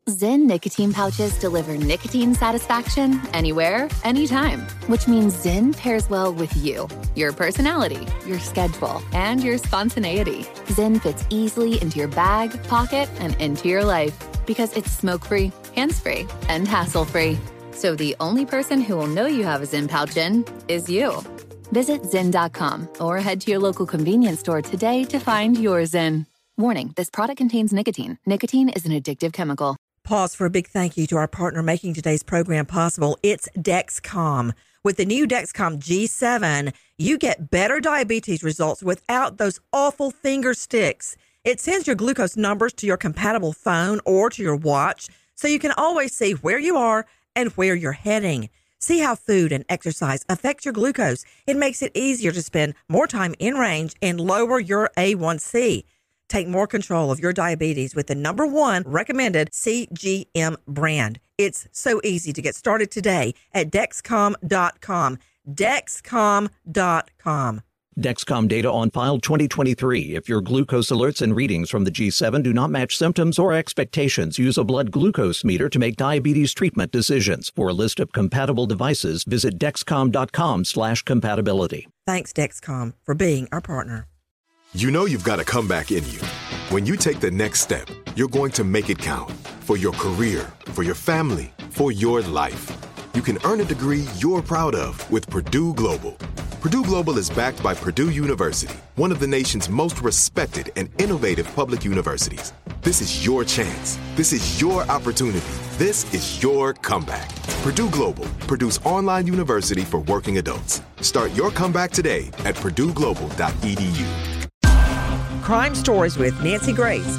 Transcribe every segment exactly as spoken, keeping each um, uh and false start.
Zyn nicotine pouches deliver nicotine satisfaction anywhere, anytime, which means Zyn pairs well with you, your personality, your schedule, and your spontaneity. Zyn fits easily into your bag, pocket, and into your life because it's smoke-free, hands-free, and hassle-free. So the only person who will know you have a Zyn pouch in is you. Visit Zyn dot com or head to your local convenience store today to find your Zyn. Warning, this product contains nicotine. Nicotine is an addictive chemical. Pause for a big thank you to our partner making today's program possible. It's Dexcom. With the new Dexcom G seven, you get better diabetes results without those awful finger sticks. It sends your glucose numbers to your compatible phone or to your watch, so you can always see where you are and where you're heading. See how food and exercise affects your glucose. It makes it easier to spend more time in range and lower your A one C. Take more control of your diabetes with the number one recommended C G M brand. It's so easy to get started today at Dexcom dot com. Dexcom dot com. Dexcom data on file twenty twenty-three. If your glucose alerts and readings from the G seven do not match symptoms or expectations, use a blood glucose meter to make diabetes treatment decisions. For a list of compatible devices, visit Dexcom dot com slash compatibility. Thanks, Dexcom, for being our partner. You know you've got a comeback in you. When you take the next step, you're going to make it count. For your career, for your family, for your life. You can earn a degree you're proud of with Purdue Global. Purdue Global is backed by Purdue University, one of the nation's most respected and innovative public universities. This is your chance. This is your opportunity. This is your comeback. Purdue Global, Purdue's online university for working adults. Start your comeback today at purdue global dot e d u. Crime Stories with Nancy Grace.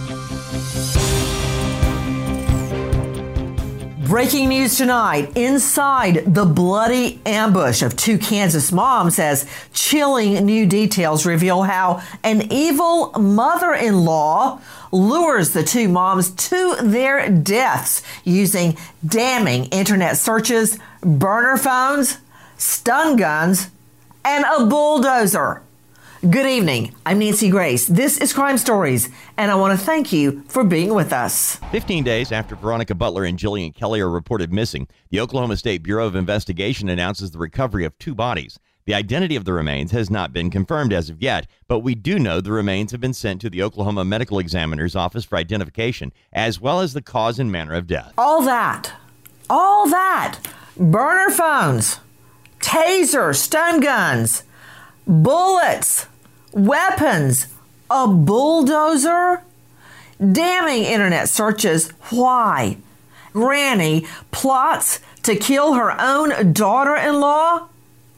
Breaking news tonight. Inside the bloody ambush of two Kansas moms, as chilling new details reveal how an evil mother-in-law lures the two moms to their deaths using damning internet searches, burner phones, stun guns, and a bulldozer. Good evening. I'm Nancy Grace. This is Crime Stories, and I want to thank you for being with us. Fifteen days after Veronica Butler and Jillian Kelly are reported missing, the Oklahoma State Bureau of Investigation announces the recovery of two bodies. The identity of the remains has not been confirmed as of yet, but we do know the remains have been sent to the Oklahoma Medical Examiner's Office for identification, as well as the cause and manner of death. All that, all that, burner phones, taser, stun guns, bullets, weapons, a bulldozer, damning internet searches. Why? Granny plots to kill her own daughter-in-law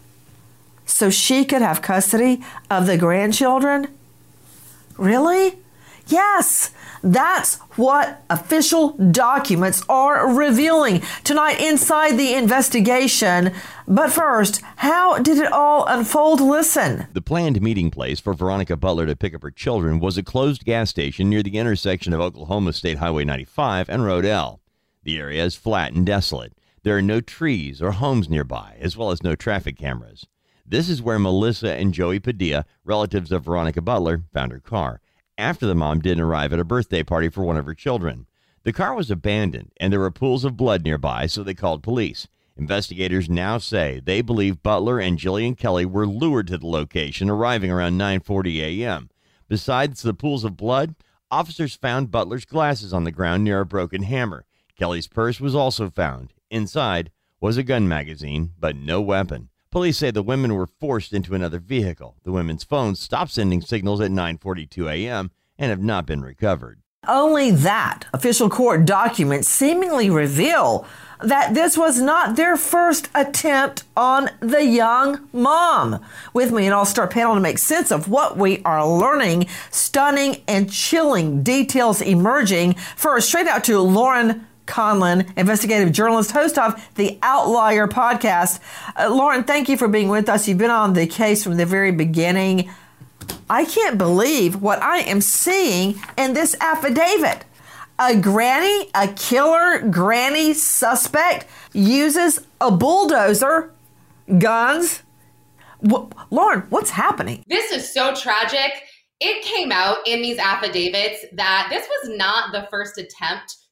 so she could have custody of the grandchildren? Really? Yes, that's what official documents are revealing tonight inside the investigation. But first, how did it all unfold? Listen. The planned meeting place for Veronica Butler to pick up her children was a closed gas station near the intersection of Oklahoma State Highway ninety-five and Road L. The area is flat and desolate. There are no trees or homes nearby, as well as no traffic cameras. This is where Melissa and Joey Padilla, relatives of Veronica Butler, found her car after the mom didn't arrive at a birthday party for one of her children. The car was abandoned, and there were pools of blood nearby, so they called police. Investigators now say they believe Butler and Jillian Kelly were lured to the location, arriving around nine forty a.m. Besides the pools of blood, officers found Butler's glasses on the ground near a broken hammer. Kelly's purse was also found. Inside was a gun magazine, but no weapon. Police say the women were forced into another vehicle. The women's phones stopped sending signals at nine forty-two a.m. and have not been recovered. Only that official court documents seemingly reveal that this was not their first attempt on the young mom. With me, an all-star panel to make sense of what we are learning. Stunning and chilling details emerging. First, straight out to Lauren Conlon, investigative journalist, host of the Outlier podcast. Uh, Lauren, thank you for being with us. You've been on the case from the very beginning. I can't believe what I am seeing in this affidavit. A granny, a killer granny suspect uses a bulldozer, guns. W- Lauren, what's happening? This is so tragic. It came out in these affidavits that this was not the first attempt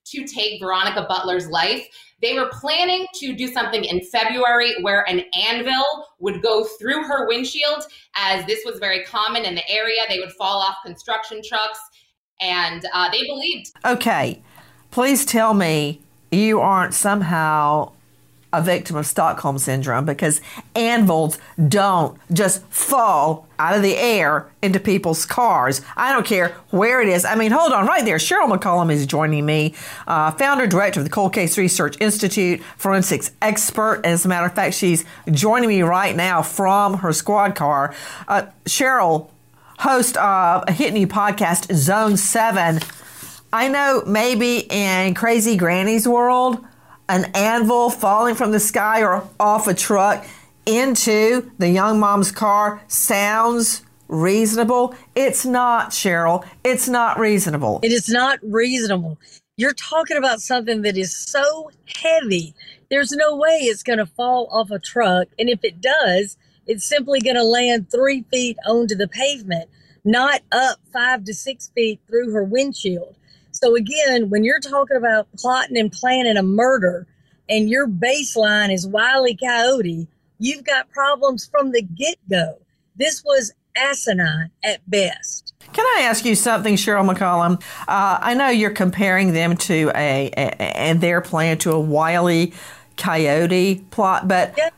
to take Veronica Butler's life. They were planning to do something in February where an anvil would go through her windshield, as this was very common in the area. They would fall off construction trucks, and uh, they believed. Okay, please tell me you aren't somehow a victim of Stockholm Syndrome, because anvils don't just fall out of the air into people's cars. I don't care where it is. I mean, hold on right there. Cheryl McCollum is joining me, uh, founder, director of the Cold Case Research Institute, forensics expert. As a matter of fact, she's joining me right now from her squad car. Uh, Cheryl, host of a hit new podcast, Zone seven. I know maybe in Crazy Granny's world, an anvil falling from the sky or off a truck into the young mom's car sounds reasonable. It's not, Cheryl. It's not reasonable. It is not reasonable. You're talking about something that is so heavy. There's no way it's going to fall off a truck. And if it does, it's simply going to land three feet onto the pavement, not up five to six feet through her windshield. So again, when you're talking about plotting and planning a murder and your baseline is Wile E. Coyote, you've got problems from the get-go. This was asinine at best. Can I ask you something, Cheryl McCollum? Uh, I know you're comparing them to a, a and their plan to a Wile E. Coyote plot, but yeah.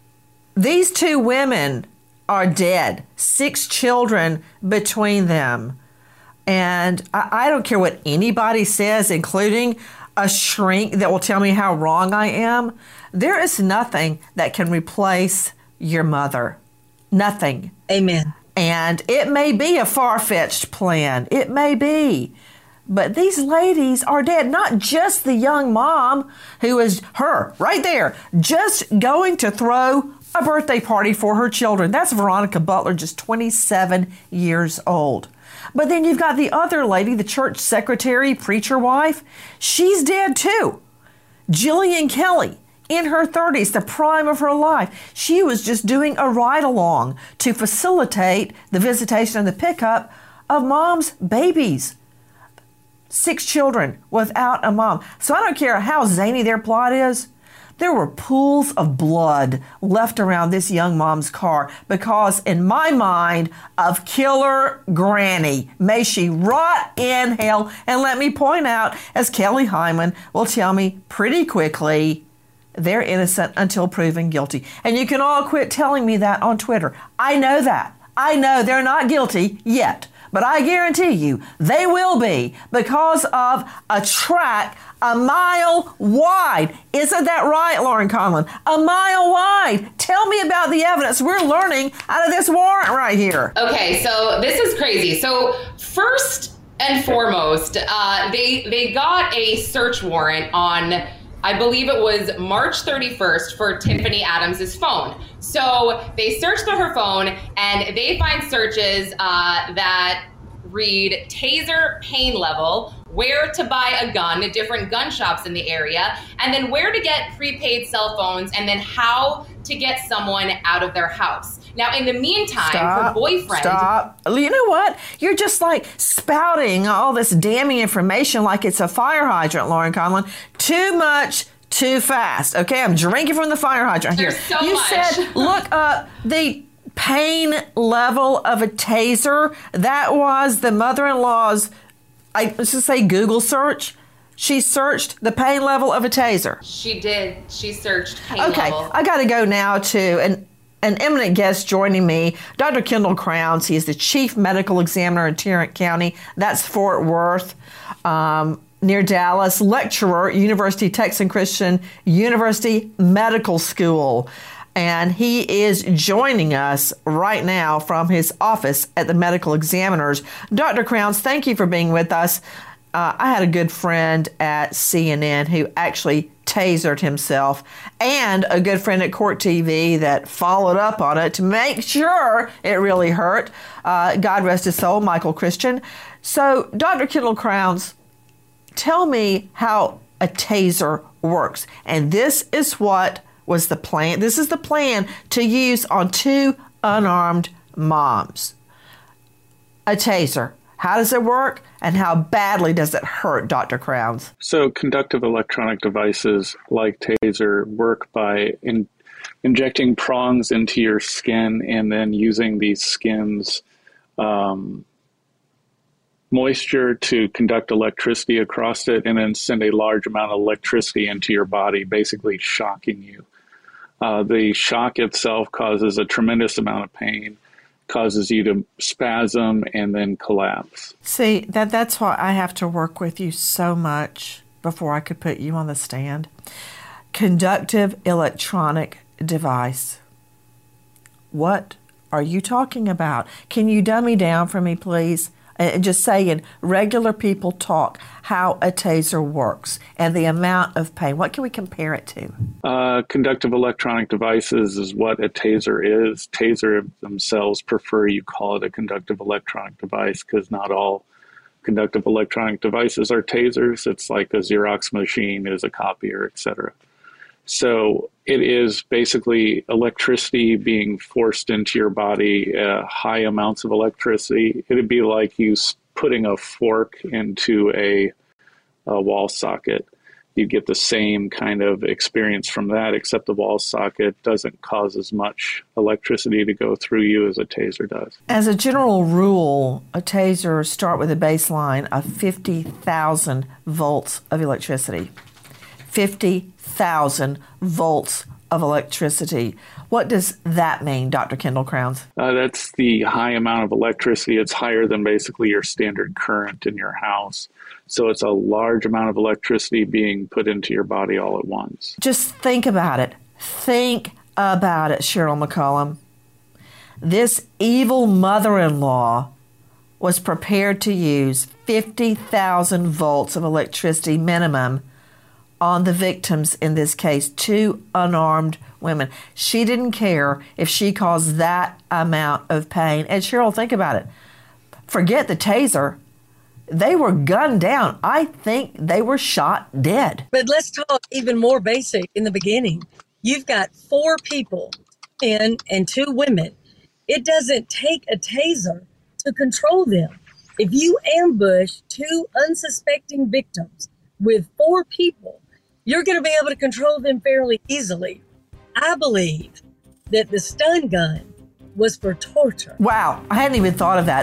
These two women are dead. Six children between them. And I, I don't care what anybody says, including a shrink that will tell me how wrong I am. There is nothing that can replace your mother. Nothing. Amen. And it may be a far-fetched plan. It may be. But these ladies are dead. Not just the young mom who is her right there, just going to throw a birthday party for her children. That's Veronica Butler, just twenty-seven years old. But then you've got the other lady, the church secretary, preacher wife. She's dead too. Jillian Kelly, in her thirties, the prime of her life. She was just doing a ride-along to facilitate the visitation and the pickup of mom's babies. Six children without a mom. So I don't care how zany their plot is. There were pools of blood left around this young mom's car because, in my mind, of Killer Granny. May she rot in hell. And let me point out, as Kelly Hyman will tell me pretty quickly, they're innocent until proven guilty. And you can all quit telling me that on Twitter. I know that. I know they're not guilty yet. But I guarantee you they will be, because of a track a mile wide. Isn't that right, Lauren Conlon? A mile wide. Tell me about the evidence we're learning out of this warrant right here. Okay, so this is crazy. So first and foremost, uh, they they got a search warrant on, I believe it was March thirty-first, for Tiffany Adams's phone. So they searched through her phone and they find searches uh, that read taser pain level, where to buy a gun at different gun shops in the area, and then where to get prepaid cell phones, and then how to get someone out of their house. Now, in the meantime, stop, her boyfriend... Stop. You know what? You're just like spouting all this damning information like it's a fire hydrant, Lauren Conlon. Too much, too fast. Okay, I'm drinking from the fire hydrant here. There's so you much. said, look up the pain level of a taser. That was the mother-in-law's, I, let's just say, Google search. She searched the pain level of a taser. She did. She searched pain okay, level. Okay, I got to go now to an, an eminent guest joining me, Doctor Kendall Crowns. He is the chief medical examiner in Tarrant County. That's Fort Worth, um, near Dallas. Lecturer, University Texan Christian University Medical School. And he is joining us right now from his office at the Medical Examiners. Doctor Crowns, thank you for being with us. Uh, I had a good friend at C N N who actually tasered himself, and a good friend at Court T V that followed up on it to make sure it really hurt. Uh, God rest his soul, Michael Christian. So, Doctor Kendall Crowns, tell me how a taser works. And this is what was the plan. This is the plan to use on two unarmed moms. A taser. How does it work, and how badly does it hurt, Doctor Crowns? So conductive electronic devices like Taser work by in, injecting prongs into your skin and then using these skins um, moisture to conduct electricity across it and then send a large amount of electricity into your body, basically shocking you. Uh, the shock itself causes a tremendous amount of pain, causes you to spasm and then collapse. See, that that's why I have to work with you so much before I could put you on the stand. Conductive electronic device. What are you talking about? Can you dummy down for me, please? And just say in regular people talk how a taser works and the amount of pain. What can we compare it to? Uh, conductive electronic devices is what a taser is. Taser themselves prefer you call it a conductive electronic device because not all conductive electronic devices are tasers. It's like a Xerox machine is a copier, et cetera. So it is basically electricity being forced into your body, uh, high amounts of electricity. It'd be like you putting a fork into a, a wall socket. You get the same kind of experience from that, except the wall socket doesn't cause as much electricity to go through you as a taser does. As a general rule, a taser starts with a baseline of fifty thousand volts of electricity. fifty thousand volts of electricity. What does that mean, Doctor Kendall Crowns? Uh, that's the high amount of electricity. It's higher than basically your standard current in your house. So it's a large amount of electricity being put into your body all at once. Just think about it. Think about it, Cheryl McCollum. This evil mother-in-law was prepared to use fifty thousand volts of electricity minimum on the victims, in this case, two unarmed women. She didn't care if she caused that amount of pain. And Cheryl, think about it. Forget the taser. They were gunned down. I think they were shot dead. But let's talk even more basic in the beginning. You've got four people, men and two women. It doesn't take a taser to control them. If you ambush two unsuspecting victims with four people, you're going to be able to control them fairly easily. I believe that the stun gun was for torture. Wow, I hadn't even thought of that.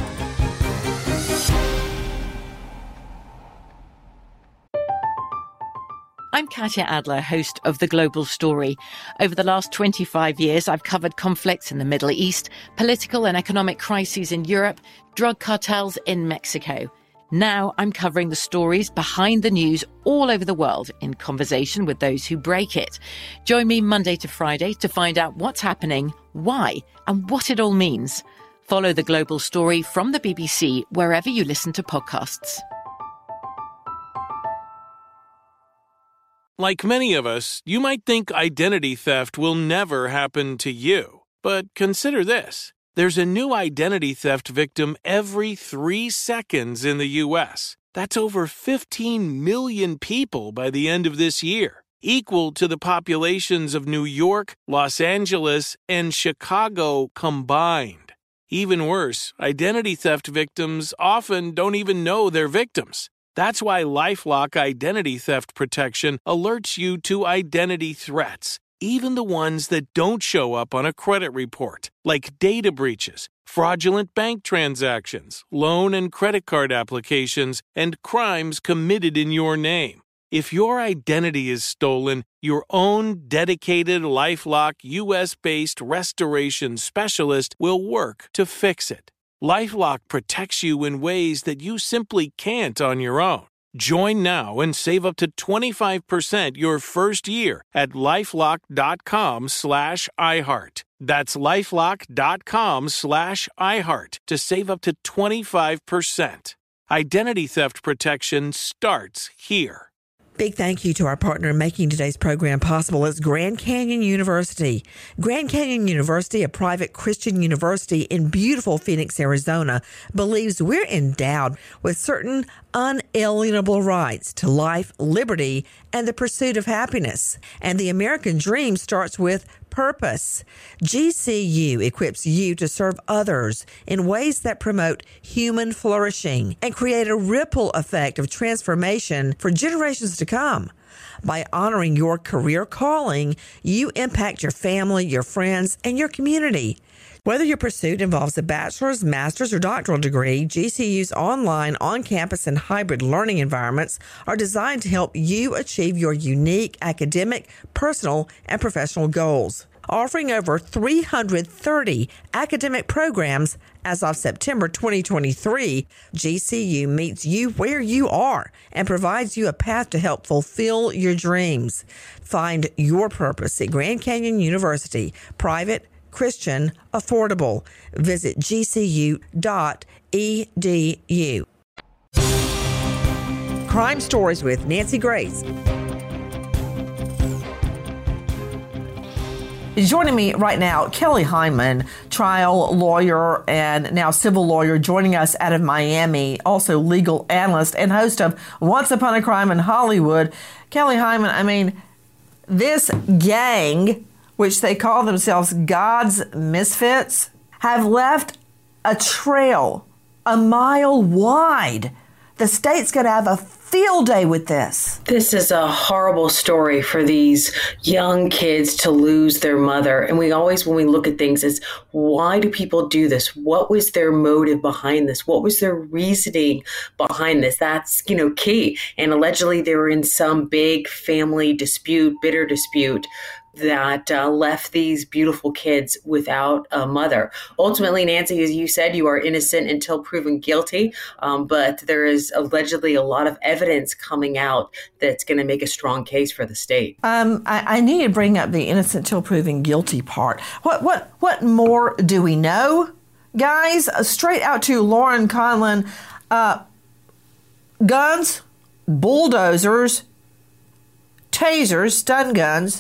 I'm Katya Adler, host of The Global Story. Over the last twenty-five years, I've covered conflicts in the Middle East, political and economic crises in Europe, drug cartels in Mexico. Now I'm covering the stories behind the news all over the world in conversation with those who break it. Join me Monday to Friday to find out what's happening, why, and what it all means. Follow The Global Story from the B B C wherever you listen to podcasts. Like many of us, you might think identity theft will never happen to you. But consider this. There's a new identity theft victim every three seconds in the U S. That's over fifteen million people by the end of this year, equal to the populations of New York, Los Angeles, and Chicago combined. Even worse, identity theft victims often don't even know they're victims. That's why LifeLock Identity Theft Protection alerts you to identity threats, even the ones that don't show up on a credit report, like data breaches, fraudulent bank transactions, loan and credit card applications, and crimes committed in your name. If your identity is stolen, your own dedicated LifeLock U S-based restoration specialist will work to fix it. LifeLock protects you in ways that you simply can't on your own. Join now and save up to twenty-five percent your first year at LifeLock.com slash iHeart. That's LifeLock.com slash iHeart to save up to twenty-five percent. Identity theft protection starts here. Big thank you to our partner in making today's program possible is Grand Canyon University. Grand Canyon University, a private Christian university in beautiful Phoenix, Arizona, believes we're endowed with certain unalienable rights to life, liberty, and the pursuit of happiness. And the American dream starts with purpose. G C U equips you to serve others in ways that promote human flourishing and create a ripple effect of transformation for generations to come. By honoring your career calling, you impact your family, your friends, and your community. Whether your pursuit involves a bachelor's, master's, or doctoral degree, G C U's online, on-campus, and hybrid learning environments are designed to help you achieve your unique academic, personal, and professional goals. Offering over three hundred thirty academic programs as of September twenty twenty-three, G C U meets you where you are and provides you a path to help fulfill your dreams. Find your purpose at Grand Canyon University, private, Christian, affordable. Visit g c u dot e d u. Crime Stories with Nancy Grace. Joining me right now, Kelly Hyman, trial lawyer and now civil lawyer, joining us out of Miami, also legal analyst and host of Once Upon a Crime in Hollywood. Kelly Hyman, I mean, this gang, which they call themselves God's Misfits, have left a trail a mile wide. The state's going to have a field day with this. This is a horrible story for these young kids to lose their mother. And we always, when we look at things, is why do people do this? What was their motive behind this? What was their reasoning behind this? That's, you know, key. And allegedly they were in some big family dispute, bitter dispute, that uh, left these beautiful kids without a mother. Ultimately, Nancy, as you said, you are innocent until proven guilty, um, but there is allegedly a lot of evidence coming out that's going to make a strong case for the state. Um, I, I need to bring up the innocent till proven guilty part. What what what more do we know, guys? Uh, straight out to Lauren Conlon. Uh, guns, bulldozers, tasers, stun guns.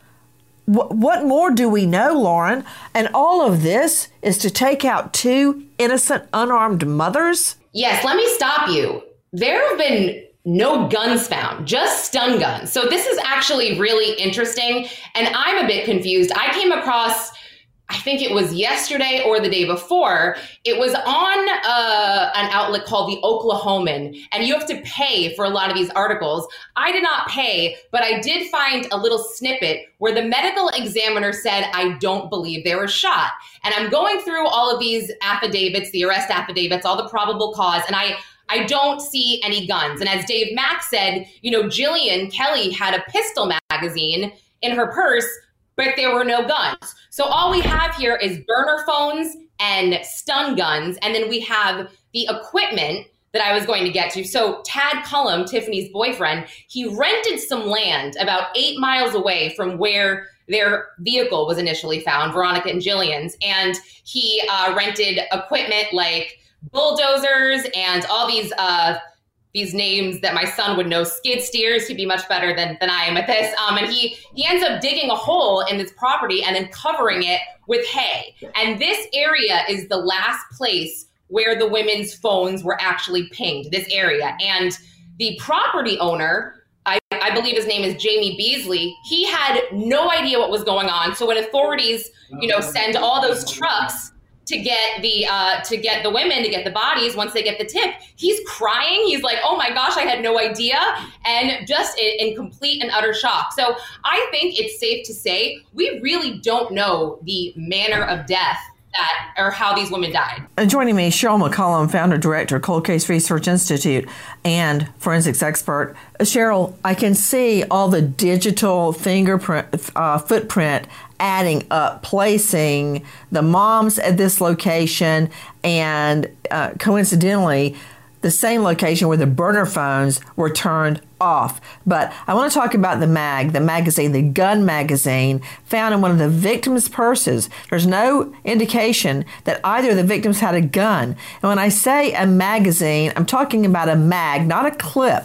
What more do we know, Lauren? And all of this is to take out two innocent, unarmed mothers? Yes, let me stop you. There have been no guns found, just stun guns. So this is actually really interesting. And I'm a bit confused. I came across, I think it was yesterday or the day before, it was on uh, an outlet called The Oklahoman, and you have to pay for a lot of these articles. I did not pay, but I did find a little snippet where the medical examiner said, I don't believe they were shot. And I'm going through all of these affidavits, the arrest affidavits, all the probable cause, and I I don't see any guns. And as Dave Mack said, you know, Jillian Kelly had a pistol magazine in her purse, but there were no guns. So all we have here is burner phones and stun guns. And then we have the equipment that I was going to get to. So Tad Cullum, Tiffany's boyfriend, he rented some land about eight miles away from where their vehicle was initially found, Veronica and Jillian's. And he uh, rented equipment like bulldozers and all these uh, these names that my son would know, skid steers. He'd be much better than, than I am at this. Um, and he, he ends up digging a hole in this property and then covering it with hay. And this area is the last place where the women's phones were actually pinged, this area. And the property owner, I, I believe his name is Jamie Beasley, he had no idea what was going on. So when authorities, you know, send all those trucks to get the uh, to get the women, to get the bodies, once they get the tip, he's crying. He's like, oh my gosh, I had no idea. And just in, in complete and utter shock. So I think it's safe to say we really don't know the manner of death that or how these women died. And joining me, Cheryl McCollum, founder, director, Cold Case Research Institute, and forensics expert. Cheryl, I can see all the digital fingerprint, uh, footprint adding up, placing the moms at this location and uh, coincidentally, the same location where the burner phones were turned off. But I want to talk about the mag, the magazine, the gun magazine found in one of the victims' purses. There's no indication that either of the victims had a gun. And when I say a magazine, I'm talking about a mag, not a clip.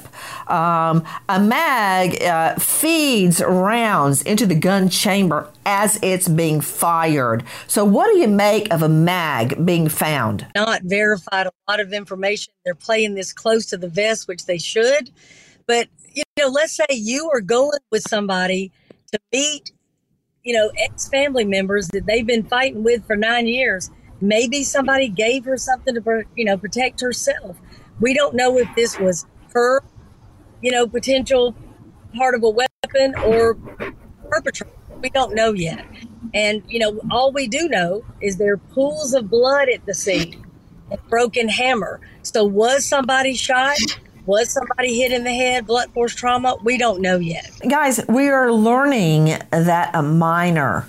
Um, a mag uh, feeds rounds into the gun chamber as it's being fired. So what do you make of a mag being found? Not verified a lot of information. They're playing this close to the vest, which they should. But, you know, let's say you are going with somebody to meet you know, ex-family members that they've been fighting with for nine years. Maybe somebody gave her something to, you know, protect herself. We don't know if this was her, you know, potential part of a weapon or perpetrator. We don't know yet. And, you know, all we do know is there are pools of blood at the scene, a broken hammer. So was somebody shot? Was somebody hit in the head, blunt force trauma? We don't know yet. Guys, we are learning that a minor,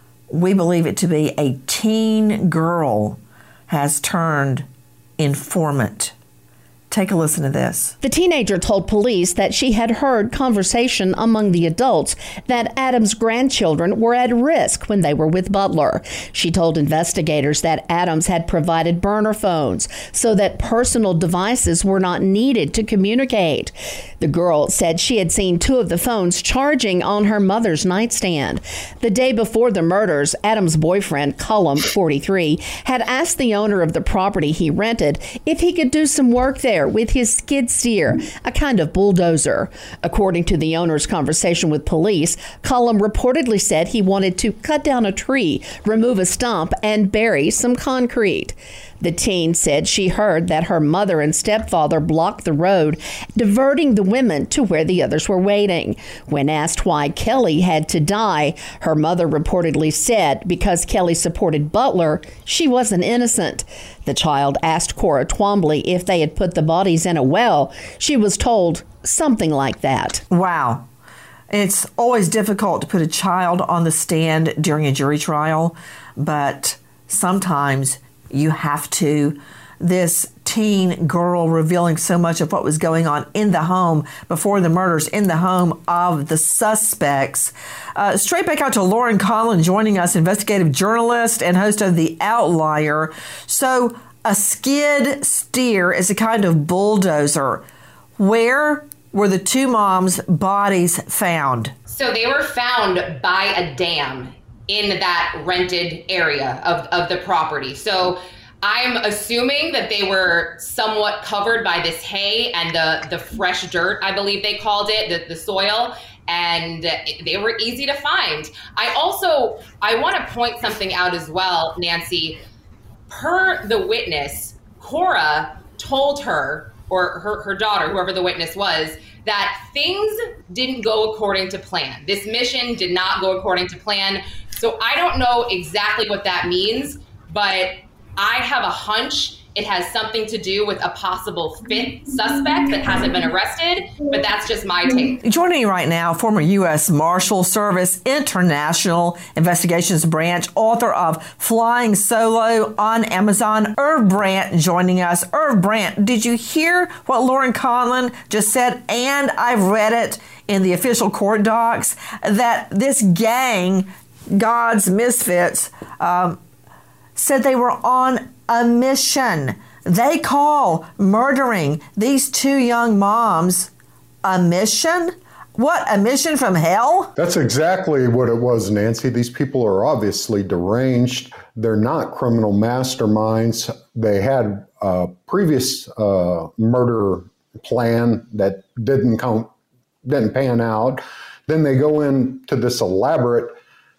we believe it to be a teen girl, has turned informant. Take a listen to this. The teenager told police that she had heard conversation among the adults that Adams' grandchildren were at risk when they were with Butler. She told investigators that Adams had provided burner phones so that personal devices were not needed to communicate. The girl said she had seen two of the phones charging on her mother's nightstand. The day before the murders, Adams' boyfriend, Cullum, forty-three, had asked the owner of the property he rented if he could do some work there with his skid steer, a kind of bulldozer. According to the owner's conversation with police, Cullum reportedly said he wanted to cut down a tree, remove a stump, and bury some concrete. The teen said she heard that her mother and stepfather blocked the road, diverting the women to where the others were waiting. When asked why Kelly had to die, her mother reportedly said because Kelly supported Butler, she wasn't innocent. The child asked Cora Twombly if they had put the bodies in a well. She was told something like that. Wow. It's always difficult to put a child on the stand during a jury trial, but sometimes you have to. This teen girl revealing so much of what was going on in the home before the murders, in the home of the suspects. Uh, straight back out to Lauren Conlon joining us, investigative journalist and host of The Outlier. So a skid steer is a kind of bulldozer. Where were the two moms' bodies found? So they were found by a dam in that rented area of, of the property. So I'm assuming that they were somewhat covered by this hay and the, the fresh dirt, I believe they called it, the, the soil, and they were easy to find. I also, I want to point something out as well, Nancy. Per the witness, Cora told her, or her, her daughter, whoever the witness was, that things didn't go according to plan. This mission did not go according to plan. So I don't know exactly what that means, but I have a hunch it has something to do with a possible fifth suspect that hasn't been arrested, but that's just my take. Joining me right now, former U S Marshal Service International Investigations Branch, author of Flying Solo on Amazon, Irv Brandt joining us. Irv Brandt, did you hear what Lauren Conlon just said? And I've read it in the official court docs that this gang, God's Misfits, um, said they were on a mission. They call murdering these two young moms a mission? What, a mission from hell? That's exactly what it was, Nancy. These people are obviously deranged. They're not criminal masterminds. They had a previous uh, murder plan that didn't come, didn't pan out. Then they go into this elaborate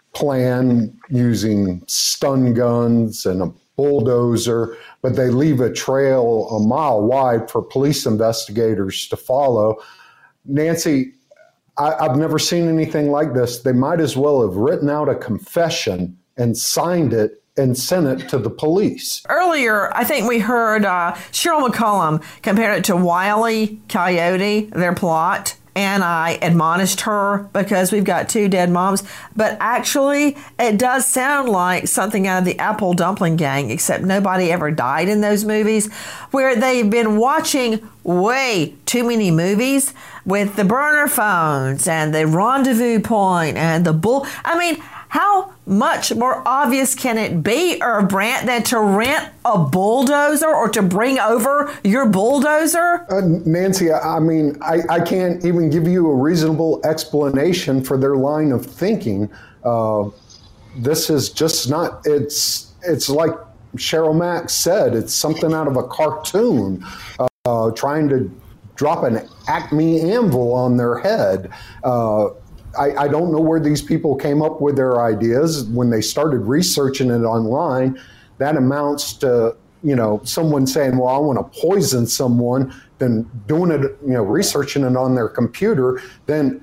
plan using stun guns and a bulldozer, but they leave a trail a mile wide for police investigators to follow. Nancy, I, I've never seen anything like this. They might as well have written out a confession and signed it and sent it to the police. Earlier, I think we heard uh, Cheryl McCollum compare it to Wile E. Coyote, their plot. And I admonished her because we've got two dead moms. But actually, it does sound like something out of the Apple Dumpling Gang, except nobody ever died in those movies, where they've been watching way too many movies with the burner phones and the rendezvous point and the bull. I mean, how much more obvious can it be, Irv Brandt, than to rent a bulldozer or to bring over your bulldozer? Uh, Nancy, I mean, I, I can't even give you a reasonable explanation for their line of thinking. Uh, this is just not, it's, it's like Cheryl Mack said, it's something out of a cartoon, uh, trying to drop an Acme anvil on their head. Uh, I, I don't know where these people came up with their ideas. When they started researching it online, that amounts to, you know, someone saying, well, I want to poison someone, then doing it, you know, researching it on their computer, then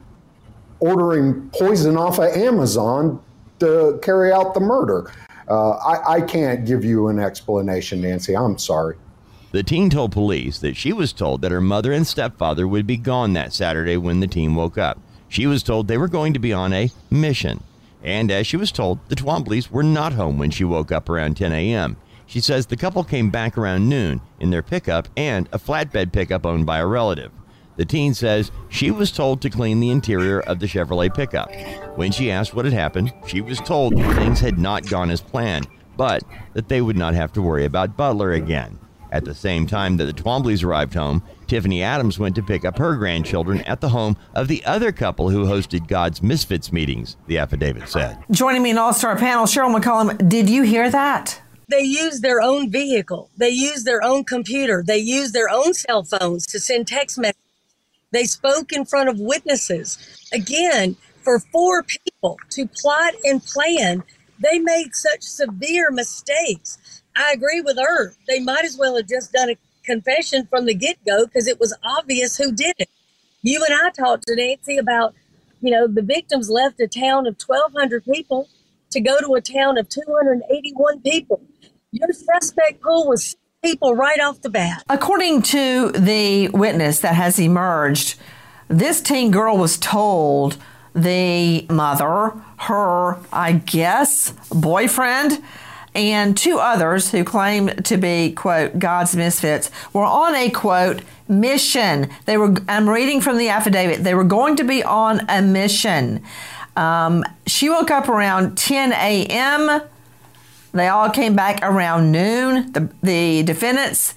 ordering poison off of Amazon to carry out the murder. Uh, I, I can't give you an explanation, Nancy. I'm sorry. The teen told police that she was told that her mother and stepfather would be gone that Saturday when the teen woke up. She was told they were going to be on a mission. And as she was told, the Twombly's were not home when she woke up around ten a.m. She says the couple came back around noon in their pickup and a flatbed pickup owned by a relative. The teen says she was told to clean the interior of the Chevrolet pickup. When she asked what had happened, she was told that things had not gone as planned, but that they would not have to worry about Butler again. At the same time that the Twombly's arrived home, Tiffany Adams went to pick up her grandchildren at the home of the other couple who hosted God's Misfits meetings, the affidavit said. Joining me in All-Star panel, Cheryl McCollum, did you hear that? They use their own vehicle. They use their own computer. They use their own cell phones to send text messages. They spoke in front of witnesses. Again, for four people to plot and plan, they made such severe mistakes. I agree with her. They might as well have just done a confession from the get-go because it was obvious who did it. You and I talked to Nancy about, you know, the victims left a town of twelve hundred people to go to a town of two hundred eighty-one people. Your suspect pool was six people right off the bat. According to the witness that has emerged, this teen girl was told the mother, her, I guess, boyfriend, and two others who claim to be, quote, God's misfits, were on a, quote, mission. They were, I'm reading from the affidavit, they were going to be on a mission. Um, she woke up around ten a.m. They all came back around noon. The, the defendants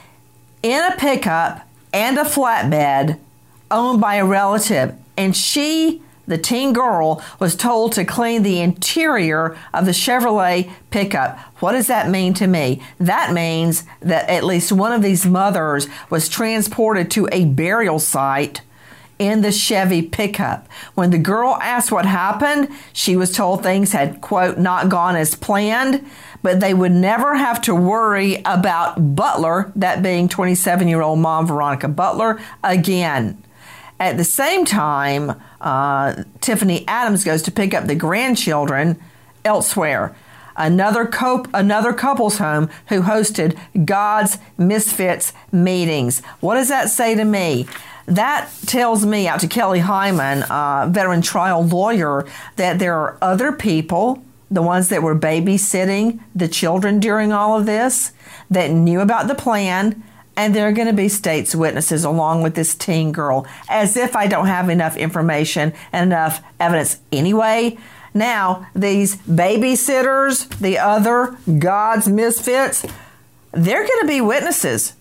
in a pickup and a flatbed owned by a relative. And she, the teen girl, was told to clean the interior of the Chevrolet pickup. What does that mean to me? That means that at least one of these mothers was transported to a burial site in the Chevy pickup. When the girl asked what happened, she was told things had, quote, not gone as planned, but they would never have to worry about Butler, that being twenty-seven-year-old mom Veronica Butler, again. At the same time, uh, Tiffany Adams goes to pick up the grandchildren elsewhere. Another, co- another couple's home who hosted God's Misfits meetings. What does that say to me? That tells me, out to Kelly Hyman, uh, veteran trial lawyer, that there are other people, the ones that were babysitting the children during all of this, that knew about the plan, and they're going to be state's witnesses along with this teen girl, as if I don't have enough information and enough evidence anyway. Now, these babysitters, the other God's misfits, they're going to be witnesses.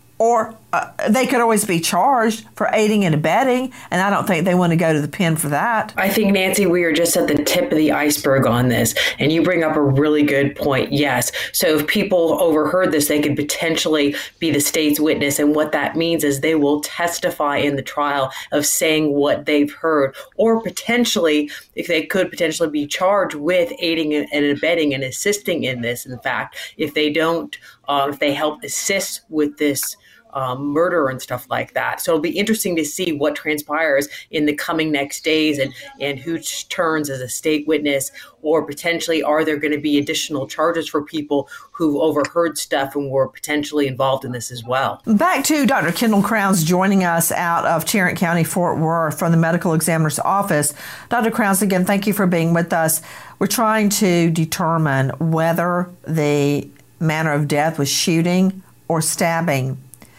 Or uh, they could always be charged for aiding and abetting, and I don't think they want to go to the pen for that. I think, Nancy, we are just at the tip of the iceberg on this, and you bring up a really good point. Yes. So if people overheard this, they could potentially be the state's witness, and what that means is they will testify in the trial of saying what they've heard, or potentially, if they could potentially be charged with aiding and abetting and assisting in this. In fact, if they don't, uh, if they help assist with this Um, murder and stuff like that. So it'll be interesting to see what transpires in the coming next days and, and who turns as a state witness, or potentially are there going to be additional charges for people who overheard stuff and were potentially involved in this as well. Back to Doctor Kendall Crowns joining us out of Tarrant County, Fort Worth from the medical examiner's office. Doctor Crowns, again, thank you for being with us. We're trying to determine whether the manner of death was shooting or stabbing.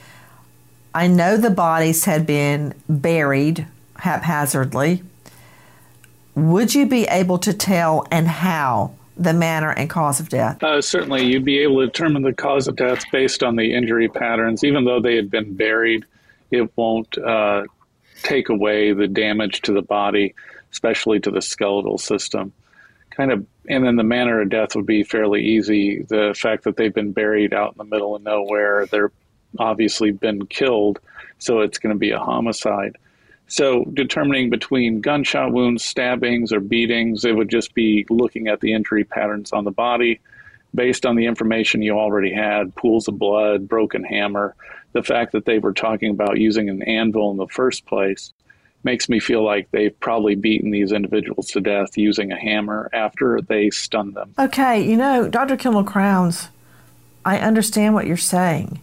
I know the bodies had been buried haphazardly. Would you be able to tell, and how, the manner and cause of death? Uh, certainly, you'd be able to determine the cause of death based on the injury patterns. Even though they had been buried, it won't uh, take away the damage to the body, especially to the skeletal system. Kind of, and then the manner of death would be fairly easy. The fact that they've been buried out in the middle of nowhere, they're obviously been killed, so it's going to be a homicide. So determining between gunshot wounds, stabbings, or beatings, it would just be looking at the injury patterns on the body based on the information you already had, pools of blood, broken hammer. The fact that they were talking about using an anvil in the first place makes me feel like they've probably beaten these individuals to death using a hammer after they stunned them. Okay, you know, Doctor Kimmel-Crowns, I understand what you're saying.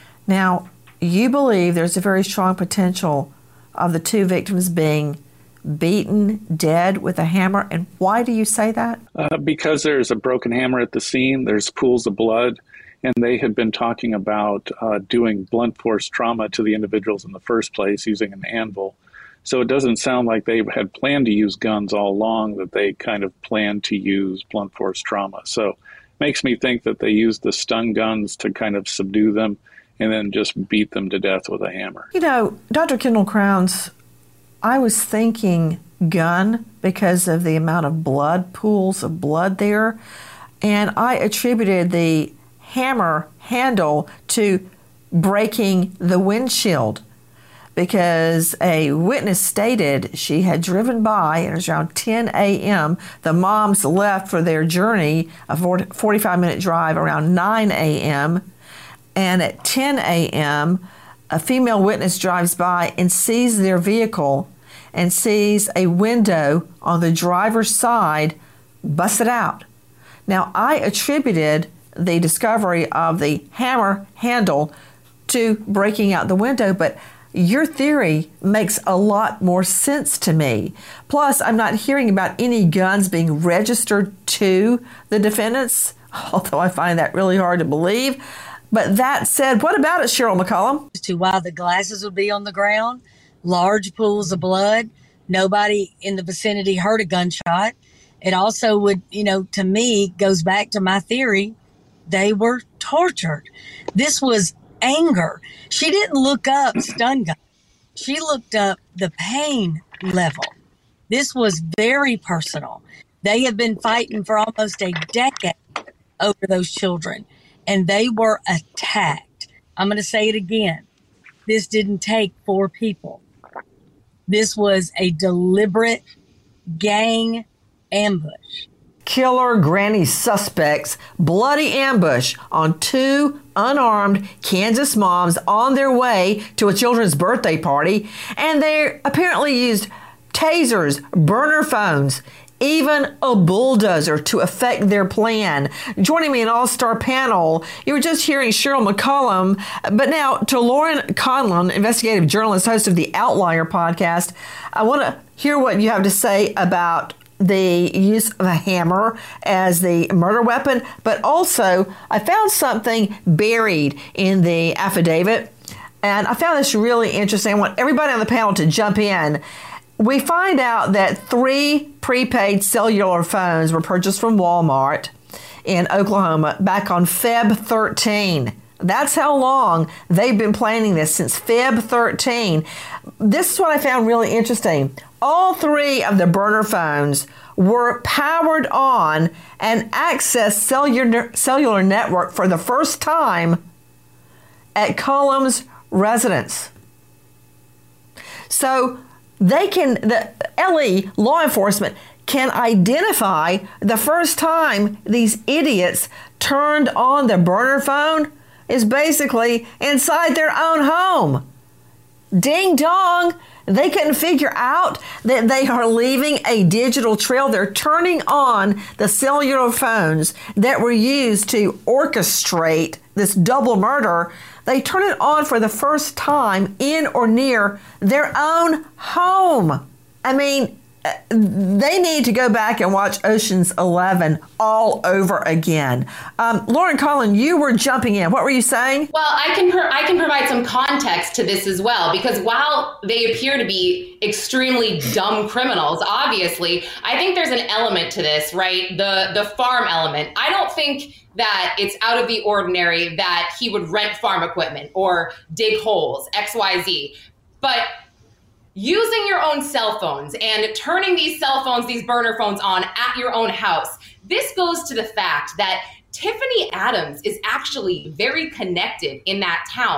Now, you believe there's a very strong potential of the two victims being beaten dead with a hammer. And why do you say that? Uh, because there's a broken hammer at the scene, there's pools of blood, and they had been talking about uh, doing blunt force trauma to the individuals in the first place using an anvil. So it doesn't sound like they had planned to use guns all along, that they kind of planned to use blunt force trauma. So it makes me think that they used the stun guns to kind of subdue them and then just beat them to death with a hammer. You know, Doctor Kimmel-Crowns, I was thinking gun because of the amount of blood, pools of blood there, and I attributed the hammer handle to breaking the windshield because a witness stated she had driven by, and it was around ten a.m. The moms left for their journey, a forty-five minute drive, around nine a.m., and at ten a.m., a female witness drives by and sees their vehicle and sees a window on the driver's side busted out. Now, I attributed the discovery of the hammer handle to breaking out the window, but your theory makes a lot more sense to me. Plus, I'm not hearing about any guns being registered to the defendants, although I find that really hard to believe. But that said, what about it, Cheryl McCollum? As to why the glasses would be on the ground, large pools of blood, nobody in the vicinity heard a gunshot. It also would, you know, to me, goes back to my theory, they were tortured. This was anger. She didn't look up stun gun. She looked up the pain level. This was very personal. They have been fighting for almost a decade over those children, and they were attacked. I'm going to say it again. This didn't take four people. This was a deliberate gang ambush. Killer granny suspects bloody ambush on two unarmed Kansas moms on their way to a children's birthday party, and they apparently used tasers, burner phones, even a bulldozer to affect their plan. Joining me in all-star panel, you were just hearing Cheryl McCollum, but now to Lauren Conlon, investigative journalist, host of the Outlier podcast. I want to hear what you have to say about the use of a hammer as the murder weapon, but also I found something buried in the affidavit, and I found this really interesting. I want everybody on the panel to jump in. We find out that three prepaid cellular phones were purchased from Walmart in Oklahoma back on February thirteenth. That's how long they've been planning this, since February thirteenth. This is what I found really interesting. All three of the burner phones were powered on and accessed cellular, cellular network for the first time at Cullum's residence. So they can, the L E, law enforcement, can identify the first time these idiots turned on the burner phone is basically inside their own home. Ding dong. They couldn't figure out that they are leaving a digital trail. They're turning on the cellular phones that were used to orchestrate this double murder. They turn it on for the first time in or near their own home. I mean, they need to go back and watch Ocean's Eleven all over again. Um, Lauren Conlon, you were jumping in. What were you saying? Well, I can pro- I can provide some context to this as well, because while they appear to be extremely dumb criminals, obviously, I think there's an element to this, right? The the farm element. I don't think that it's out of the ordinary that he would rent farm equipment or dig holes, X Y Z. But using your own cell phones and turning these cell phones, these burner phones on at your own house, this goes to the fact that Tiffany Adams is actually very connected in that town.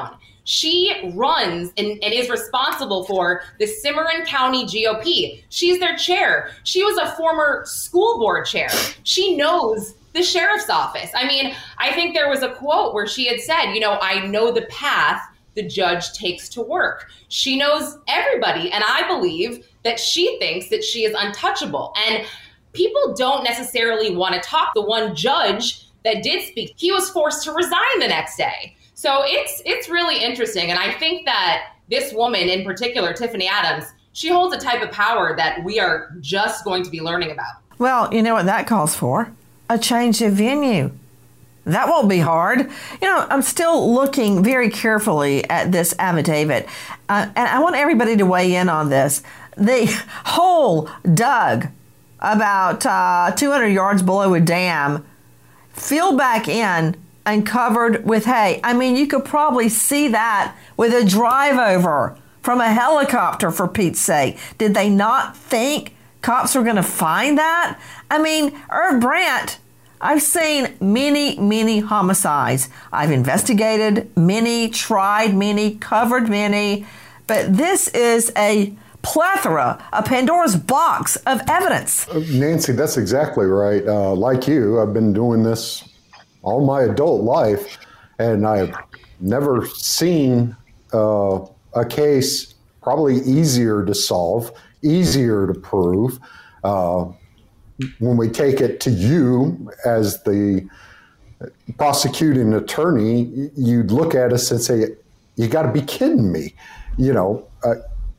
She runs and, and is responsible for the Cimarron County G O P. She's their chair. She was a former school board chair. She knows the sheriff's office. I mean, I think there was a quote where she had said, you know, I know the path the judge takes to work. She knows everybody. And I believe that she thinks that she is untouchable. And people don't necessarily want to talk. The one judge that did speak, he was forced to resign the next day. So it's it's really interesting. And I think that this woman in particular, Tiffany Adams, she holds a type of power that we are just going to be learning about. Well, you know what that calls for? A change of venue. That won't be hard. You know, I'm still looking very carefully at this affidavit. Uh, and I want everybody to weigh in on this. The hole dug about uh, two hundred yards below a dam, filled back in and covered with hay. I mean, you could probably see that with a drive over from a helicopter, for Pete's sake. Did they not think cops were going to find that? I mean, Irv Brandt, I've seen many, many homicides. I've investigated many, tried many, covered many, but this is a plethora, a Pandora's box of evidence. Uh, Nancy, that's exactly right. Uh, like you, I've been doing this all my adult life, and I've never seen uh, a case probably easier to solve, easier to prove. Uh, when we take it to you as the prosecuting attorney, you'd look at us and say, you got to be kidding me. You know, uh,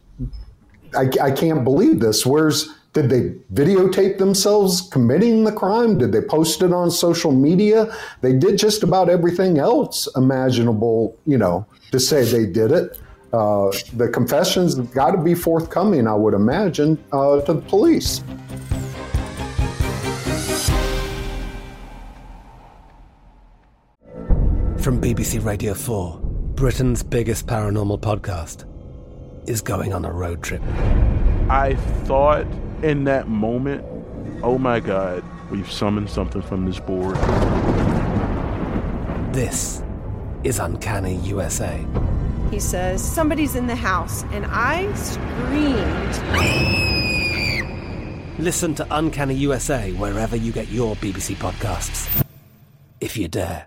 I, I can't believe this. Where's Did they videotape themselves committing the crime? Did they post it on social media? They did just about everything else imaginable, you know, to say they did it. Uh, the confessions have got to be forthcoming, I would imagine, uh, to the police. From B B C Radio four, Britain's biggest paranormal podcast is going on a road trip. I thought in that moment, oh my God, we've summoned something from this board. This is Uncanny U S A. He says, somebody's in the house, and I screamed. Listen to Uncanny U S A wherever you get your B B C podcasts, if you dare.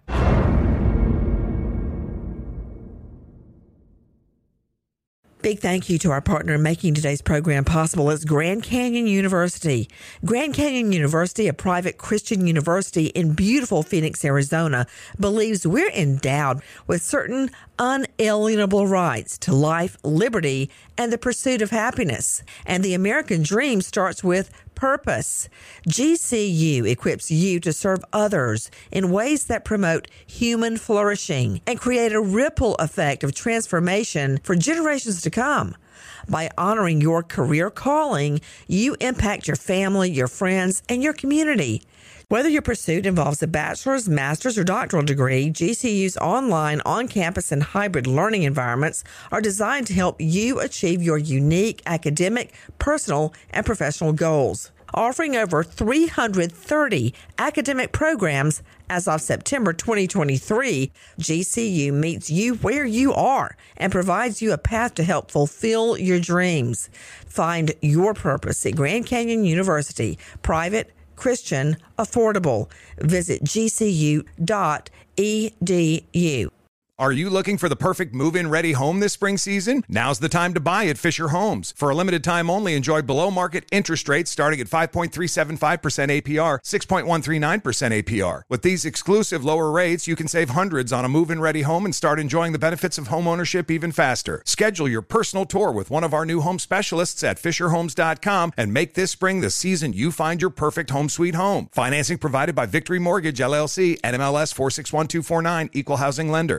Big thank you to our partner in making today's program possible. It's Grand Canyon University. Grand Canyon University, a private Christian university in beautiful Phoenix, Arizona, believes we're endowed with certain unalienable rights to life, liberty, and the pursuit of happiness. And the American dream starts with purpose. G C U equips you to serve others in ways that promote human flourishing and create a ripple effect of transformation for generations to come. By honoring your career calling, you impact your family, your friends, and your community. Whether your pursuit involves a bachelor's, master's, or doctoral degree, G C U's online, on-campus, and hybrid learning environments are designed to help you achieve your unique academic, personal, and professional goals. Offering over three hundred thirty academic programs as of September twenty twenty-three, G C U meets you where you are and provides you a path to help fulfill your dreams. Find your purpose at Grand Canyon University, private, Christian, affordable. Visit G C U dot E D U. Are you looking for the perfect move-in ready home this spring season? Now's the time to buy at Fisher Homes. For a limited time only, enjoy below-market interest rates starting at five point three seven five percent A P R, six point one three nine percent A P R. With these exclusive lower rates, you can save hundreds on a move-in ready home and start enjoying the benefits of home ownership even faster. Schedule your personal tour with one of our new home specialists at Fisher Homes dot com and make this spring the season you find your perfect home sweet home. Financing provided by Victory Mortgage, L L C, N M L S four six one two four nine, Equal Housing Lender.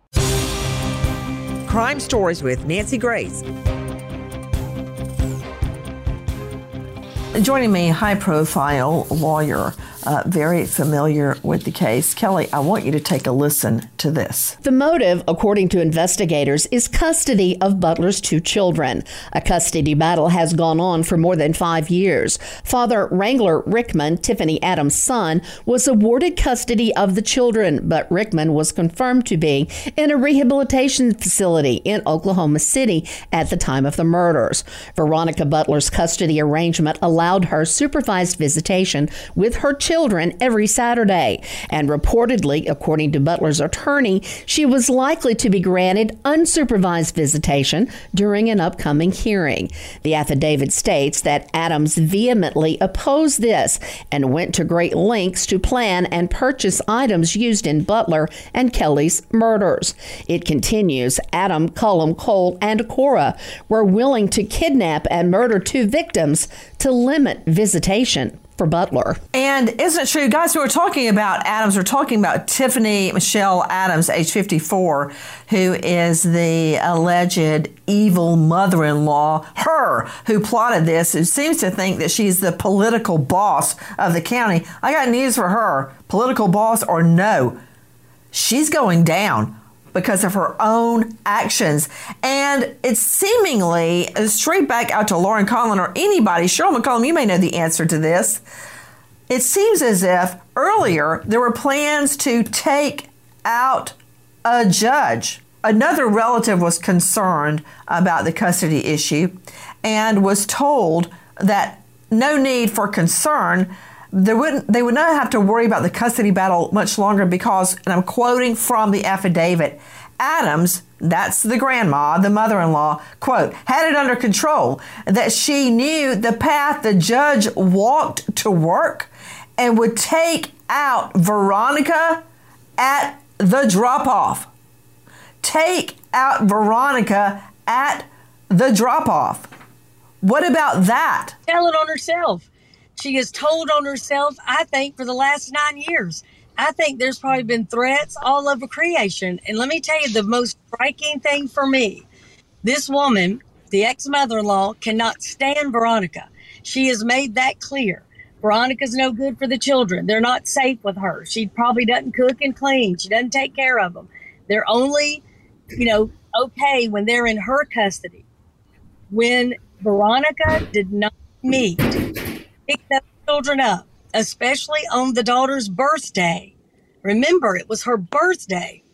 Crime Stories with Nancy Grace. Joining me, high-profile lawyer, uh, very familiar with the case. Kelly, I want you to take a listen to this? The motive, according to investigators, is custody of Butler's two children. A custody battle has gone on for more than five years. Father Wrangler Rickman, Tiffany Adams' son, was awarded custody of the children, but Rickman was confirmed to be in a rehabilitation facility in Oklahoma City at the time of the murders. Veronica Butler's custody arrangement allowed her supervised visitation with her children every Saturday, and reportedly, according to Butler's attorney, she was likely to be granted unsupervised visitation during an upcoming hearing. The affidavit states that Adams vehemently opposed this and went to great lengths to plan and purchase items used in Butler and Kelly's murders. It continues, Adam, Cullum, Cole, and Cora were willing to kidnap and murder two victims to limit visitation for Butler. And isn't it true, guys, we were talking about Adams, we're talking about Tiffany Michelle Adams, age fifty-four, who is the alleged evil mother-in-law, her who plotted this, who seems to think that she's the political boss of the county. I got news for her, political boss or no, she's going down because of her own actions. And it's seemingly straight back out to Lauren Conlon or anybody. Cheryl McCollum, you may know the answer to this. It seems as if earlier there were plans to take out a judge. Another relative was concerned about the custody issue and was told that no need for concern. They wouldn't, they would not have to worry about the custody battle much longer because, and I'm quoting from the affidavit, Adams, that's the grandma, the mother-in-law, quote, had it under control, that she knew the path the judge walked to work and would take out Veronica at the drop-off. Take out Veronica at the drop-off. What about that? Tell it on herself. She has told on herself, I think, for the last nine years. I think there's probably been threats all over creation. And let me tell you the most striking thing for me. This woman, the ex-mother-in-law, cannot stand Veronica. She has made that clear. Veronica's no good for the children. They're not safe with her. She probably doesn't cook and clean. She doesn't take care of them. They're only, you know, okay when they're in her custody. When Veronica did not meet, pick those children up, especially on the daughter's birthday. Remember, it was her birthday.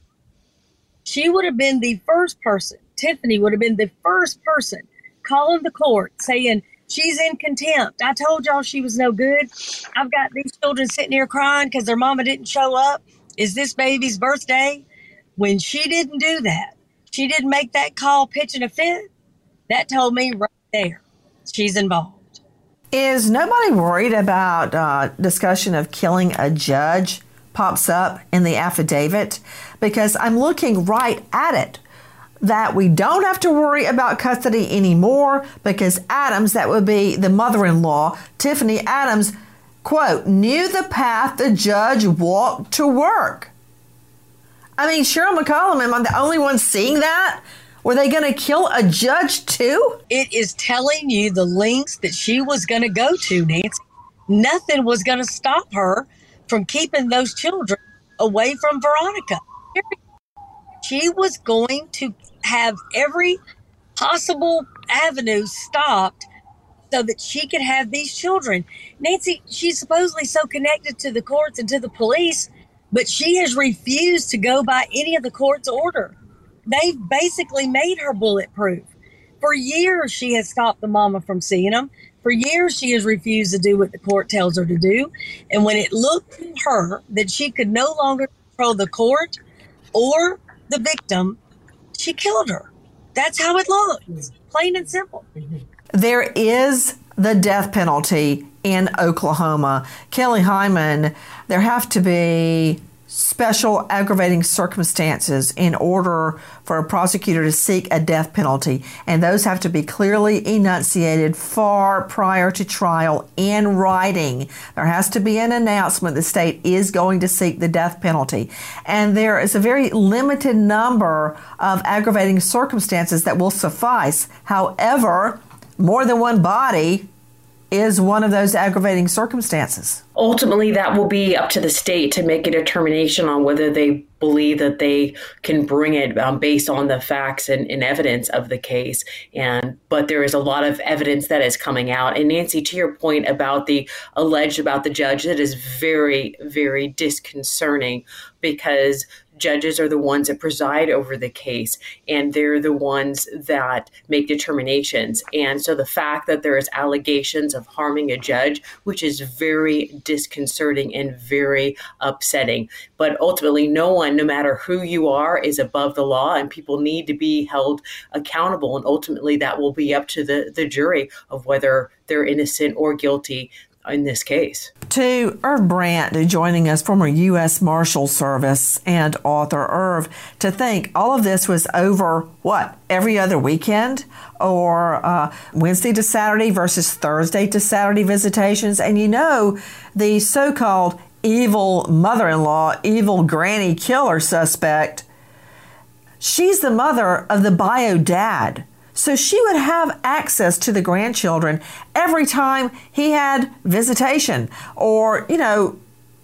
She would have been the first person, Tiffany would have been the first person calling the court saying, she's in contempt. I told y'all she was no good. I've got these children sitting here crying because their mama didn't show up. Is this baby's birthday? When she didn't do that, she didn't make that call pitching a fit, that told me right there, she's involved. Is nobody worried about uh, discussion of killing a judge pops up in the affidavit? Because I'm looking right at it, that we don't have to worry about custody anymore because Adams, that would be the mother-in-law, Tiffany Adams, quote, knew the path the judge walked to work. I mean, Cheryl McCollum, am I the only one seeing that? Were they going to kill a judge too? It is telling you the lengths that she was going to go to, Nancy. Nothing was going to stop her from keeping those children away from Veronica. She was going to have every possible avenue stopped so that she could have these children. Nancy, she's supposedly so connected to the courts and to the police, but she has refused to go by any of the court's order. They've basically made her bulletproof. For years, she has stopped the mama from seeing them. For years, she has refused to do what the court tells her to do. And when it looked to her that she could no longer control the court or the victim, she killed her. That's how it looks, plain and simple. There is the death penalty in Oklahoma. Kelly Hyman, there have to be special aggravating circumstances in order for a prosecutor to seek a death penalty, and those have to be clearly enunciated far prior to trial in writing. There has to be an announcement the state is going to seek the death penalty, and there is a very limited number of aggravating circumstances that will suffice. However, more than one body is one of those aggravating circumstances? Ultimately, that will be up to the state to make a determination on whether they believe that they can bring it um, based on the facts and, and evidence of the case. And but there is a lot of evidence that is coming out. And Nancy, to your point about the alleged about the judge, it is very, very disconcerting because judges are the ones that preside over the case, and they're the ones that make determinations. And so the fact that there is allegations of harming a judge, which is very disconcerting and very upsetting. But ultimately, no one, no matter who you are, is above the law, and people need to be held accountable. And ultimately, that will be up to the, the jury of whether they're innocent or guilty in this case. To Irv Brandt, joining us, former U S Marshal Service and author. Irv, to think all of this was over, what, every other weekend? Or uh, Wednesday to Saturday versus Thursday to Saturday visitations? And you know, the so-called evil mother-in-law, evil granny killer suspect, she's the mother of the bio dad. So she would have access to the grandchildren every time he had visitation or, you know,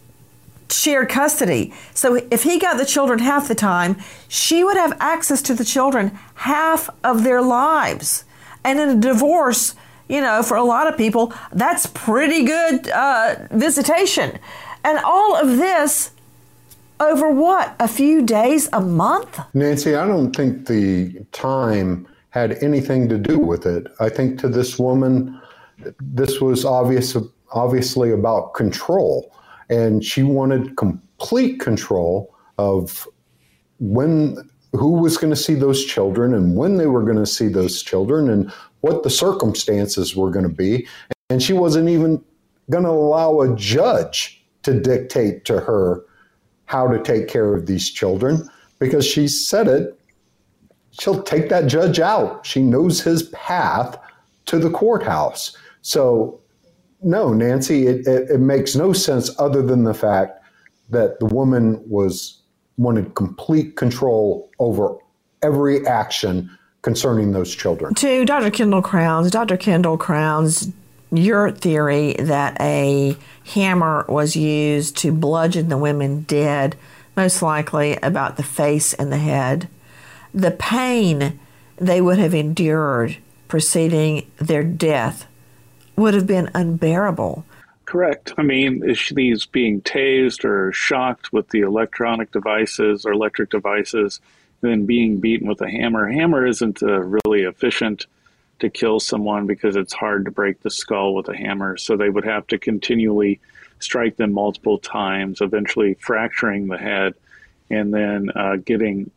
shared custody. So if he got the children half the time, she would have access to the children half of their lives. And in a divorce, you know, for a lot of people, that's pretty good uh, visitation. And all of this over what, a few days, a month? Nancy, I don't think the time had anything to do with it. I think to this woman, this was obvious, obviously about control. And she wanted complete control of when, who was going to see those children and when they were going to see those children and what the circumstances were going to be. And she wasn't even going to allow a judge to dictate to her how to take care of these children because she said it. She'll take that judge out. She knows his path to the courthouse. So, no, Nancy, it, it, it makes no sense other than the fact that the woman was wanted complete control over every action concerning those children. To Doctor Kendall Crowns, Doctor Kendall Crowns, your theory that a hammer was used to bludgeon the women dead, most likely about the face and the head. The pain they would have endured preceding their death would have been unbearable. Correct. I mean, if she's being tased or shocked with the electronic devices or electric devices, then being beaten with a hammer. Hammer isn't uh, really efficient to kill someone because it's hard to break the skull with a hammer. So they would have to continually strike them multiple times, eventually fracturing the head and then uh, getting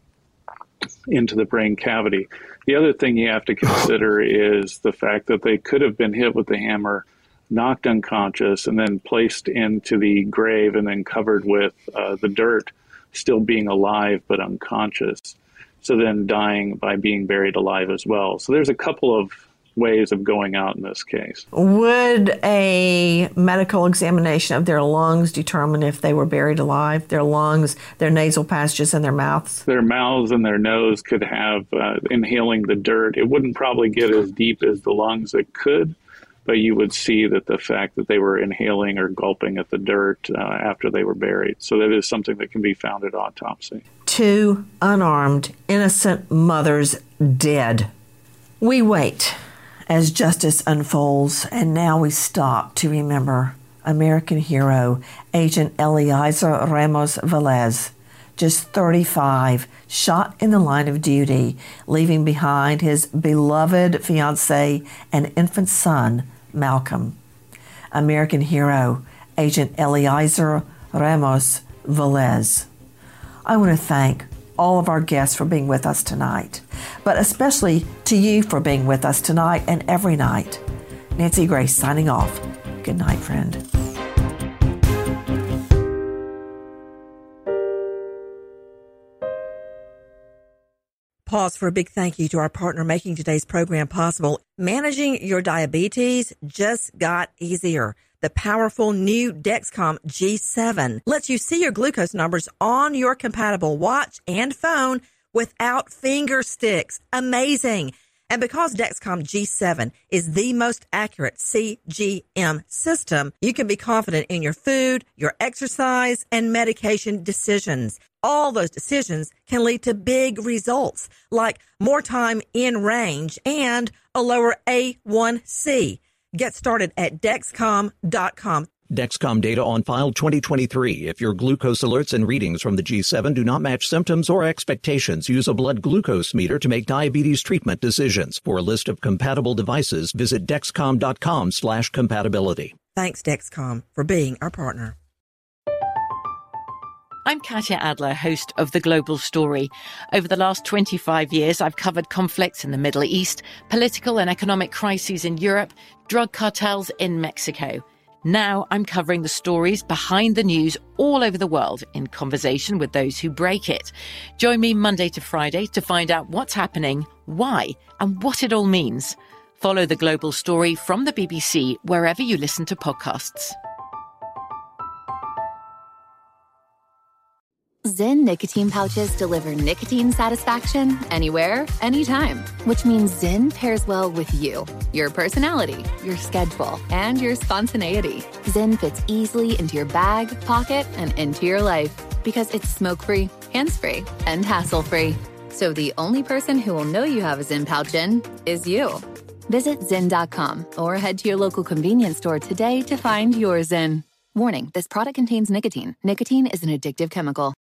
into the brain cavity. The other thing you have to consider is the fact that they could have been hit with the hammer, knocked unconscious, and then placed into the grave and then covered with uh, the dirt, still being alive but unconscious. So then dying by being buried alive as well. So there's a couple of ways of going out in this case. Would a medical examination of their lungs determine if they were buried alive? Their lungs, their nasal passages, and their mouths? Their mouths and their nose could have uh, inhaling the dirt. It wouldn't probably get as deep as the lungs. It could, but you would see that the fact that they were inhaling or gulping at the dirt uh, after they were buried. So that is something that can be found at autopsy. Two unarmed, innocent mothers dead. We wait as justice unfolds, and now we stop to remember American hero, Agent Eliezer Ramos Velez, just thirty-five, shot in the line of duty, leaving behind his beloved fiancée and infant son, Malcolm. American hero, Agent Eliezer Ramos Velez. I want to thank all of our guests for being with us tonight, but especially to you for being with us tonight and every night. Nancy Grace signing off. Good night, friend. Pause for a big thank you to our partner making today's program possible. Managing your diabetes just got easier. The powerful new Dexcom G seven lets you see your glucose numbers on your compatible watch and phone without finger sticks. Amazing. And because Dexcom G seven is the most accurate C G M system, you can be confident in your food, your exercise, and medication decisions. All those decisions can lead to big results, like more time in range and a lower A one C. Get started at Dexcom dot com. Dexcom data on file twenty twenty-three. If your glucose alerts and readings from the G seven do not match symptoms or expectations, use a blood glucose meter to make diabetes treatment decisions. For a list of compatible devices, visit Dexcom dot com slash compatibility. Thanks, Dexcom, for being our partner. I'm Katya Adler, host of The Global Story. Over the last twenty-five years, I've covered conflicts in the Middle East, political and economic crises in Europe, drug cartels in Mexico. Now I'm covering the stories behind the news all over the world in conversation with those who break it. Join me Monday to Friday to find out what's happening, why, and what it all means. Follow The Global Story from the B B C wherever you listen to podcasts. Zyn nicotine pouches deliver nicotine satisfaction anywhere, anytime, which means Zyn pairs well with you, your personality, your schedule, and your spontaneity. Zyn fits easily into your bag, pocket, and into your life because it's smoke-free, hands-free, and hassle-free. So the only person who will know you have a Zyn pouch in is you. Visit Zyn dot com or head to your local convenience store today to find your Zyn. Warning, this product contains nicotine. Nicotine is an addictive chemical.